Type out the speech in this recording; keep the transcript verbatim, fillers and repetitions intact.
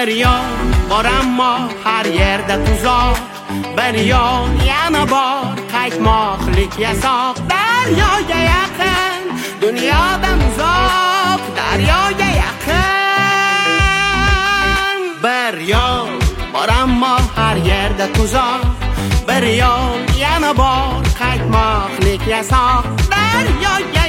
Bir yo'l bor ammo har yerda tuzoq, bir yo'l yana bor qaytmoqlik yasoq. Daryoga yaqin, dunyodan uzoq, daryoga yaqin. Bir yo'l bor ammo har yerda tuzoq, bir yo'l yana bor qaytmoqlik yasoq. Daryoga